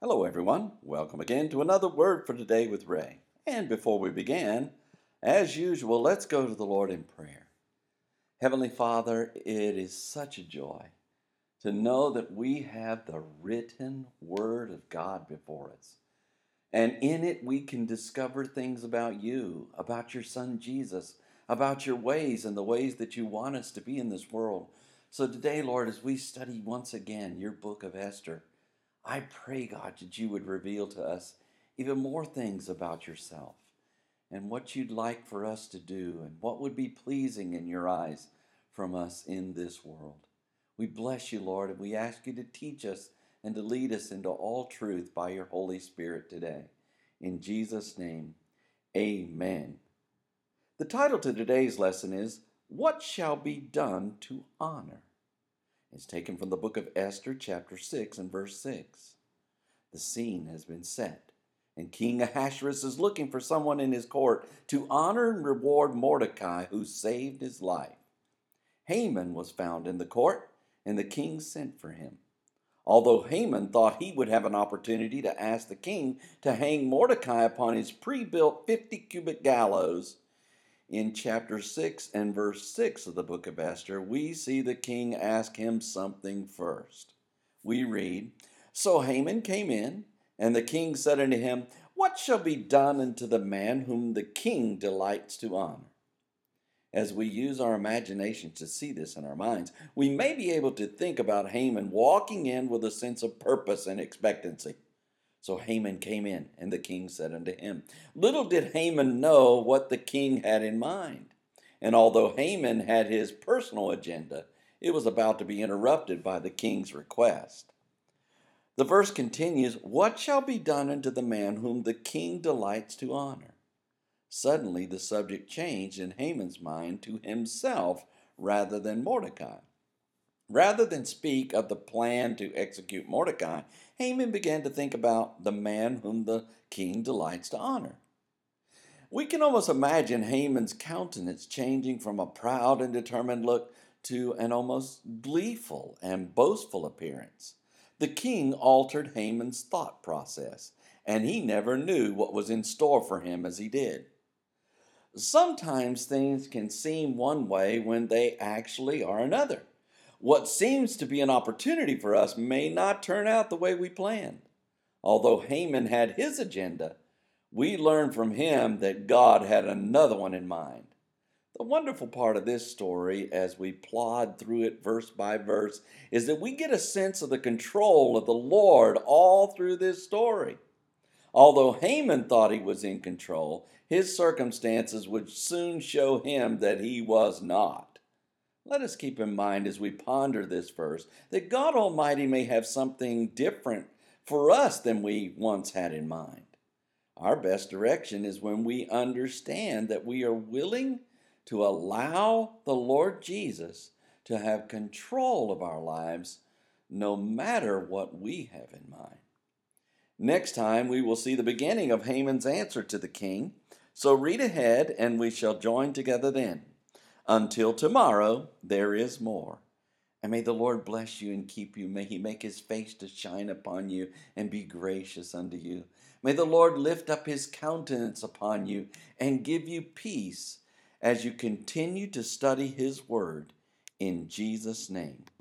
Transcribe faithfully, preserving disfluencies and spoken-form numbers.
Hello, everyone. Welcome again to another Word for Today with Ray. And before we begin, as usual, let's go to the Lord in prayer. Heavenly Father, it is such a joy to know that we have the written Word of God before us. And in it, we can discover things about you, about your Son Jesus, about your ways and the ways that you want us to be in this world. So today, Lord, as we study once again your book of Esther, I pray, God, that you would reveal to us even more things about yourself and what you'd like for us to do and what would be pleasing in your eyes from us in this world. We bless you, Lord, and we ask you to teach us and to lead us into all truth by your Holy Spirit today. In Jesus' name, amen. The title to today's lesson is, What Shall Be Done to Honor? It's taken from the book of Esther, chapter six and verse six. The scene has been set, and King Ahasuerus is looking for someone in his court to honor and reward Mordecai, who saved his life. Haman was found in the court, and the king sent for him. Although Haman thought he would have an opportunity to ask the king to hang Mordecai upon his pre-built fifty-cubit gallows, in chapter six and verse six of the book of Esther, we see the king ask him something first. We read, So Haman came in, and the king said unto him, What shall be done unto the man whom the king delights to honor? As we use our imagination to see this in our minds, we may be able to think about Haman walking in with a sense of purpose and expectancy. So Haman came in, and the king said unto him, Little did Haman know what the king had in mind. And although Haman had his personal agenda, it was about to be interrupted by the king's request. The verse continues, What shall be done unto the man whom the king delights to honor? Suddenly the subject changed in Haman's mind to himself rather than Mordecai. Rather than speak of the plan to execute Mordecai, Haman began to think about the man whom the king delights to honor. We can almost imagine Haman's countenance changing from a proud and determined look to an almost gleeful and boastful appearance. The king altered Haman's thought process, and he never knew what was in store for him as he did. Sometimes things can seem one way when they actually are another. What seems to be an opportunity for us may not turn out the way we planned. Although Haman had his agenda, we learn from him that God had another one in mind. The wonderful part of this story, as we plod through it verse by verse, is that we get a sense of the control of the Lord all through this story. Although Haman thought he was in control, his circumstances would soon show him that he was not. Let us keep in mind as we ponder this verse that God Almighty may have something different for us than we once had in mind. Our best direction is when we understand that we are willing to allow the Lord Jesus to have control of our lives no matter what we have in mind. Next time we will see the beginning of Haman's answer to the king, so read ahead and we shall join together then. Until tomorrow, there is more. And may the Lord bless you and keep you. May he make his face to shine upon you and be gracious unto you. May the Lord lift up his countenance upon you and give you peace as you continue to study his word. In Jesus' name.